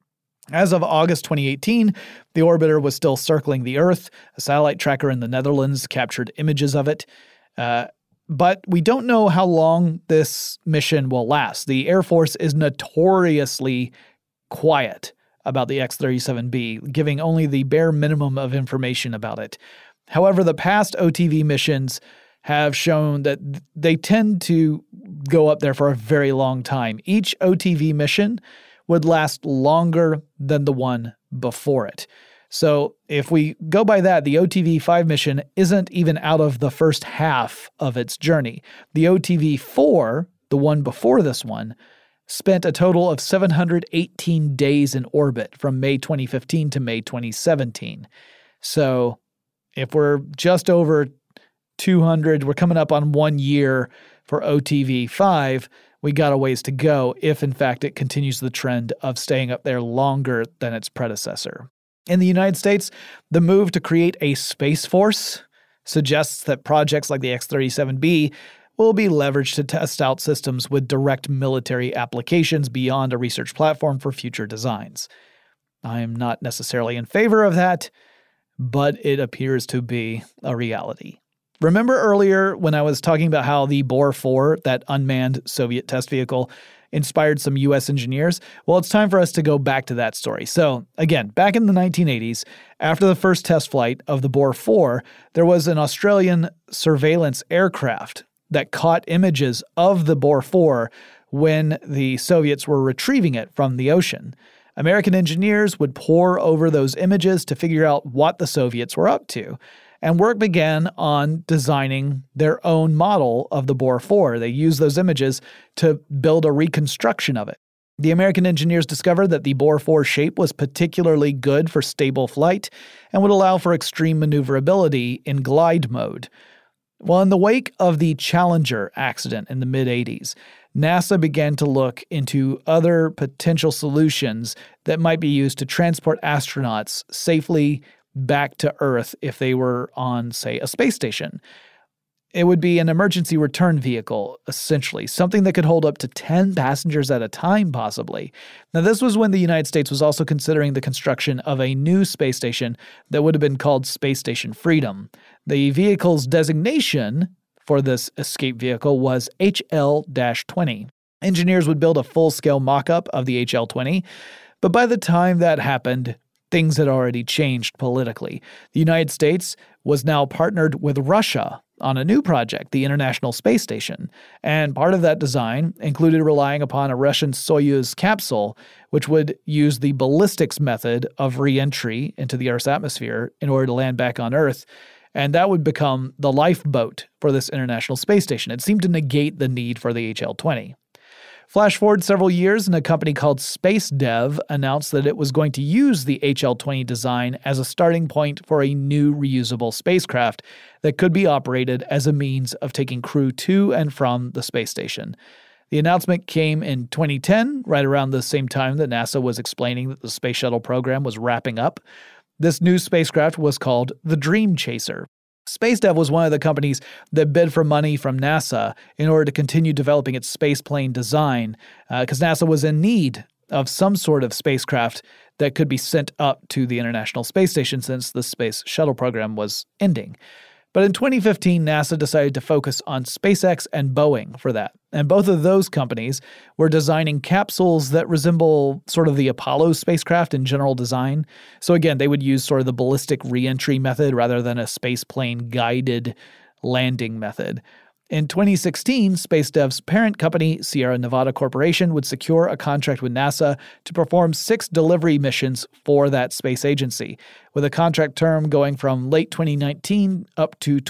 As of August 2018, the orbiter was still circling the Earth. A satellite tracker in the Netherlands captured images of it. But we don't know how long this mission will last. The Air Force is notoriously quiet about the X-37B, giving only the bare minimum of information about it. However, the past OTV missions have shown that they tend to go up there for a very long time. Each OTV mission would last longer than the one before it. So if we go by that, the OTV-5 mission isn't even out of the first half of its journey. The OTV-4, the one before this one, spent a total of 718 days in orbit from May 2015 to May 2017. So if we're just over 200, we're coming up on 1 year for OTV-5, we got a ways to go if, in fact, it continues the trend of staying up there longer than its predecessor. In the United States, the move to create a Space Force suggests that projects like the X-37B will be leveraged to test out systems with direct military applications beyond a research platform for future designs. I am not necessarily in favor of that, but it appears to be a reality. Remember earlier when I was talking about how the Bor-4, that unmanned Soviet test vehicle, inspired some U.S. engineers? Well, it's time for us to go back to that story. So, again, back in the 1980s, after the first test flight of the Bor-4, there was an Australian surveillance aircraft that caught images of the Bor-4 when the Soviets were retrieving it from the ocean. American engineers would pore over those images to figure out what the Soviets were up to, and work began on designing their own model of the Bor-4. They used those images to build a reconstruction of it. The American engineers discovered that the Bor-4 shape was particularly good for stable flight and would allow for extreme maneuverability in glide mode. Well, in the wake of the Challenger accident in the mid-'80s, NASA began to look into other potential solutions that might be used to transport astronauts safely back to Earth if they were on, say, a space station. It would be an emergency return vehicle, essentially, something that could hold up to 10 passengers at a time, possibly. Now, this was when the United States was also considering the construction of a new space station that would have been called Space Station Freedom. The vehicle's designation for this escape vehicle was HL-20. Engineers would build a full-scale mock-up of the HL-20, but by the time that happened, things had already changed politically. The United States was now partnered with Russia on a new project, the International Space Station, and part of that design included relying upon a Russian Soyuz capsule, which would use the ballistics method of re-entry into the Earth's atmosphere in order to land back on Earth, and that would become the lifeboat for this International Space Station. It seemed to negate the need for the HL-20. Flash forward several years, and a company called SpaceDev announced that it was going to use the HL-20 design as a starting point for a new reusable spacecraft that could be operated as a means of taking crew to and from the space station. The announcement came in 2010, right around the same time that NASA was explaining that the Space Shuttle program was wrapping up. This new spacecraft was called the Dream Chaser. SpaceDev was one of the companies that bid for money from NASA in order to continue developing its spaceplane design, because NASA was in need of some sort of spacecraft that could be sent up to the International Space Station since the Space Shuttle program was ending. But in 2015, NASA decided to focus on SpaceX and Boeing for that. And both of those companies were designing capsules that resemble sort of the Apollo spacecraft in general design. So again, they would use sort of the ballistic re-entry method rather than a spaceplane guided landing method. In 2016, SpaceDev's parent company, Sierra Nevada Corporation, would secure a contract with NASA to perform 6 delivery missions for that space agency, with a contract term going from late 2019 up to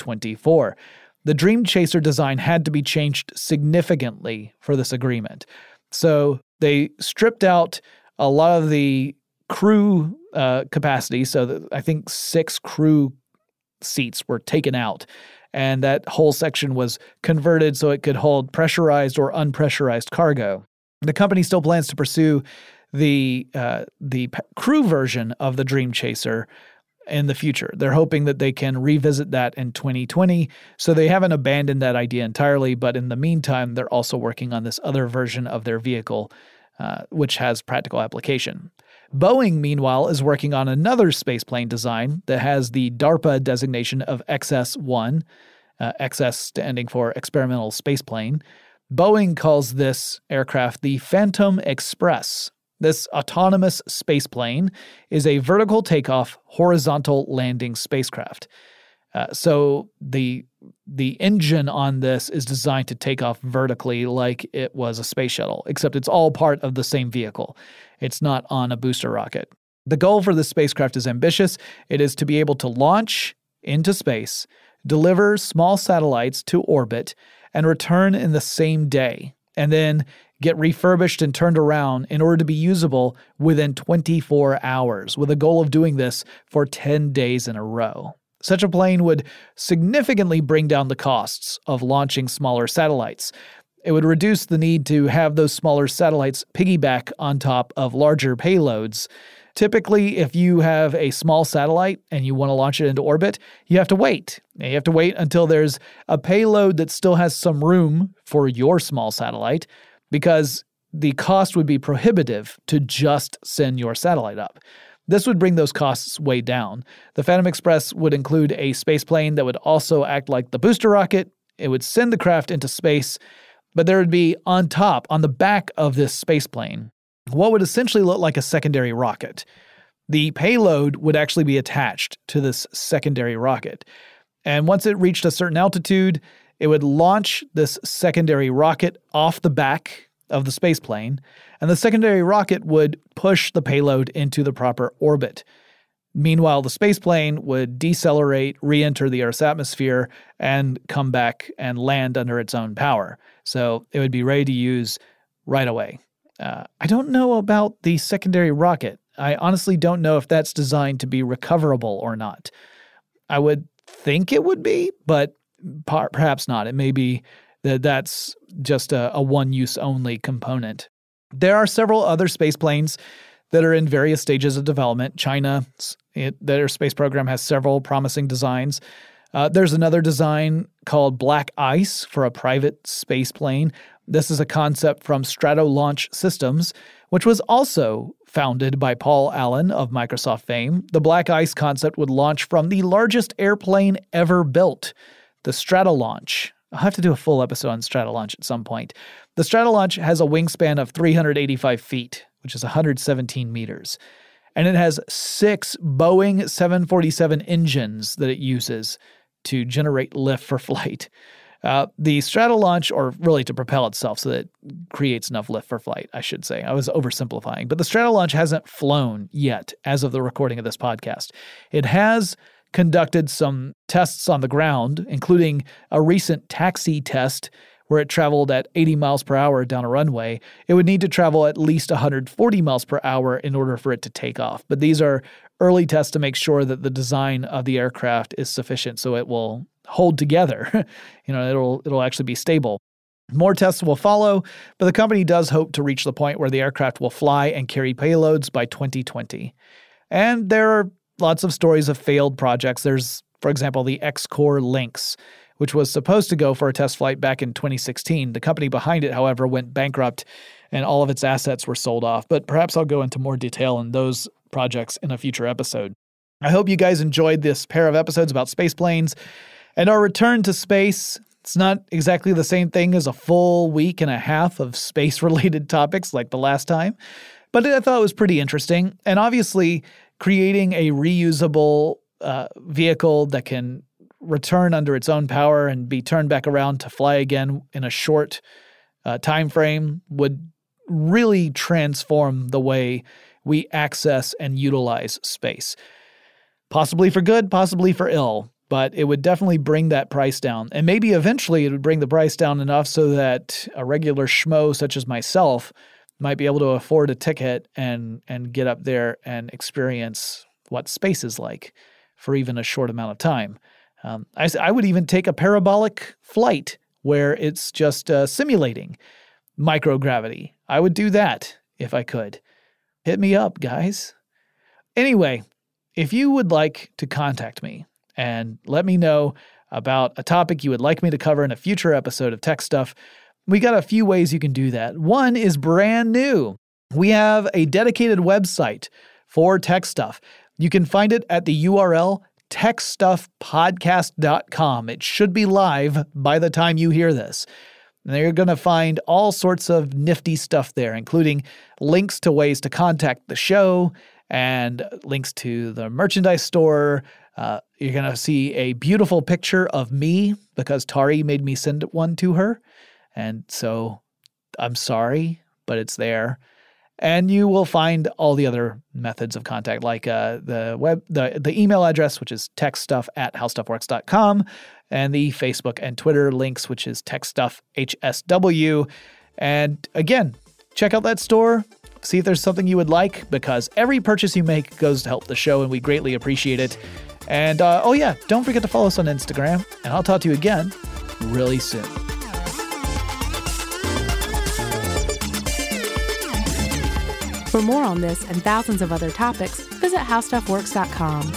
2024. The Dream Chaser design had to be changed significantly for this agreement. So they stripped out a lot of the crew capacity, so that I think 6 crew seats were taken out. And that whole section was converted so it could hold pressurized or unpressurized cargo. The company still plans to pursue the crew version of the Dream Chaser in the future. They're hoping that they can revisit that in 2020, so they haven't abandoned that idea entirely, but in the meantime, they're also working on this other version of their vehicle, which has practical application. Boeing, meanwhile, is working on another spaceplane design that has the DARPA designation of XS-1, XS standing for Experimental Spaceplane. Boeing calls this aircraft the Phantom Express. This autonomous spaceplane is a vertical takeoff, horizontal landing spacecraft. So the engine on this is designed to take off vertically like it was a space shuttle, except it's all part of the same vehicle. It's not on a booster rocket. The goal for this spacecraft is ambitious. It is to be able to launch into space, deliver small satellites to orbit, and return in the same day, and then get refurbished and turned around in order to be usable within 24 hours, with a goal of doing this for 10 days in a row. Such a plane would significantly bring down the costs of launching smaller satellites. It would reduce the need to have those smaller satellites piggyback on top of larger payloads. Typically, if you have a small satellite and you want to launch it into orbit, you have to wait. You have to wait until there's a payload that still has some room for your small satellite, because the cost would be prohibitive to just send your satellite up. This would bring those costs way down. The Phantom Express would include a spaceplane that would also act like the booster rocket. It would send the craft into space, but there would be on top, on the back of this spaceplane, what would essentially look like a secondary rocket. The payload would actually be attached to this secondary rocket. And once it reached a certain altitude, it would launch this secondary rocket off the back of the spaceplane, and the secondary rocket would push the payload into the proper orbit. Meanwhile, the spaceplane would decelerate, re-enter the Earth's atmosphere, and come back and land under its own power. So it would be ready to use right away. I don't know about the secondary rocket. I honestly don't know if that's designed to be recoverable or not. I would think it would be, but perhaps not. It may be that that's just a one-use only component. There are several other space planes that are in various stages of development. China, their space program has several promising designs. There's another design called Black Ice for a private space plane. This is a concept from Stratolaunch Systems, which was also founded by Paul Allen of Microsoft fame. The Black Ice concept would launch from the largest airplane ever built, the Stratolaunch. I'll have to do a full episode on Stratolaunch at some point. The Stratolaunch has a wingspan of 385 feet, which is 117 meters. And it has 6 Boeing 747 engines that it uses to generate lift for flight. The Stratolaunch, or really to propel itself so that it creates enough lift for flight, I should say. I was oversimplifying. But the Stratolaunch hasn't flown yet as of the recording of this podcast. It has conducted some tests on the ground, including a recent taxi test where it traveled at 80 miles per hour down a runway. It would need to travel at least 140 miles per hour in order for it to take off. But these are early tests to make sure that the design of the aircraft is sufficient so it will hold together. It'll actually be stable. More tests will follow, but the company does hope to reach the point where the aircraft will fly and carry payloads by 2020. And there are lots of stories of failed projects. There's, for example, the X-Core Lynx, which was supposed to go for a test flight back in 2016. The company behind it, however, went bankrupt and all of its assets were sold off. But perhaps I'll go into more detail on those projects in a future episode. I hope you guys enjoyed this pair of episodes about space planes and our return to space. It's not exactly the same thing as a full week and a half of space-related topics like the last time, but I thought it was pretty interesting. And obviously, creating a reusable vehicle that can return under its own power and be turned back around to fly again in a short time frame would really transform the way we access and utilize space. Possibly for good, possibly for ill, but it would definitely bring that price down. And maybe eventually it would bring the price down enough so that a regular schmo such as myself might be able to afford a ticket and get up there and experience what space is like for even a short amount of time. I would even take a parabolic flight where it's just simulating microgravity. I would do that if I could. Hit me up, guys. Anyway, if you would like to contact me and let me know about a topic you would like me to cover in a future episode of Tech Stuff, we got a few ways you can do that. One is brand new. We have a dedicated website for Tech Stuff. You can find it at the URL techstuffpodcast.com. It should be live by the time you hear this. And you're going to find all sorts of nifty stuff there, including links to ways to contact the show and links to the merchandise store. You're going to see a beautiful picture of me because Tari made me send one to her. And so I'm sorry, but it's there. And you will find all the other methods of contact, like the email address, which is techstuff@howstuffworks.com, and the Facebook and Twitter links, which is techstuffhsw. And again, check out that store. See if there's something you would like, because every purchase you make goes to help the show, and we greatly appreciate it. And don't forget to follow us on Instagram, and I'll talk to you again really soon. For more on this and thousands of other topics, visit howstuffworks.com.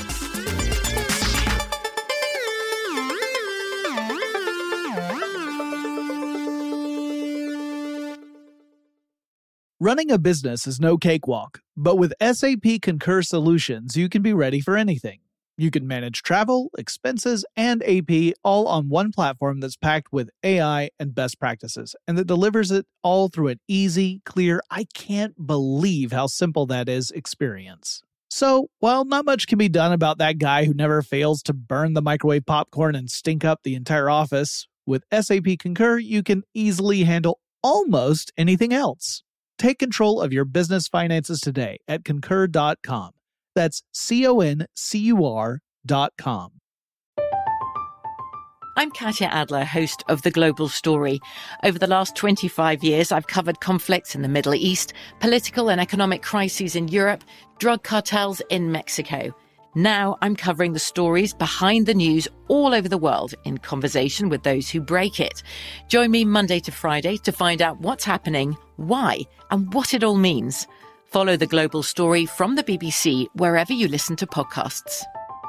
Running a business is no cakewalk, but with SAP Concur Solutions, you can be ready for anything. You can manage travel, expenses, and AP all on one platform that's packed with AI and best practices, and that delivers it all through an easy, clear, I can't believe how simple that is experience. So, while not much can be done about that guy who never fails to burn the microwave popcorn and stink up the entire office, with SAP Concur, you can easily handle almost anything else. Take control of your business finances today at concur.com. That's CONCUR.com. I'm Katya Adler, host of The Global Story. Over the last 25 years, I've covered conflicts in the Middle East, political and economic crises in Europe, drug cartels in Mexico. Now I'm covering the stories behind the news all over the world in conversation with those who break it. Join me Monday to Friday to find out what's happening, why, and what it all means. Follow The Global Story from the BBC wherever you listen to podcasts.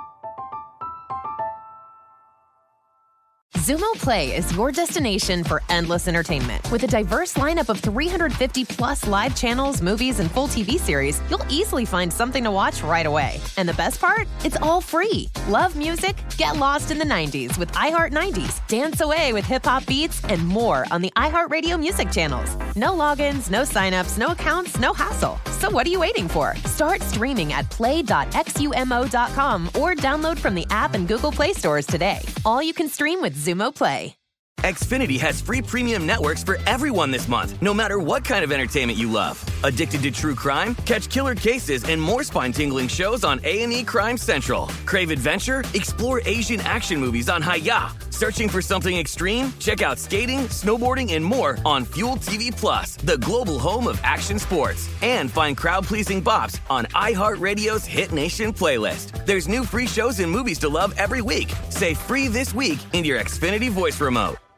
Xumo Play is your destination for endless entertainment. With a diverse lineup of 350-plus live channels, movies, and full TV series, you'll easily find something to watch right away. And the best part? It's all free. Love music? Get lost in the 90s with iHeart 90s, dance away with hip-hop beats, and more on the iHeartRadio music channels. No logins, no signups, no accounts, no hassle. So what are you waiting for? Start streaming at play.xumo.com or download from the app and Google Play stores today. All you can stream with Xumo Play. Xfinity has free premium networks for everyone this month, no matter what kind of entertainment you love. Addicted to true crime? Catch killer cases and more spine-tingling shows on A&E Crime Central. Crave adventure? Explore Asian action movies on Hi-Ya. Searching for something extreme? Check out skating, snowboarding, and more on Fuel TV Plus, the global home of action sports. And find crowd-pleasing bops on iHeartRadio's Hit Nation playlist. There's new free shows and movies to love every week. Say free this week in your Xfinity voice remote.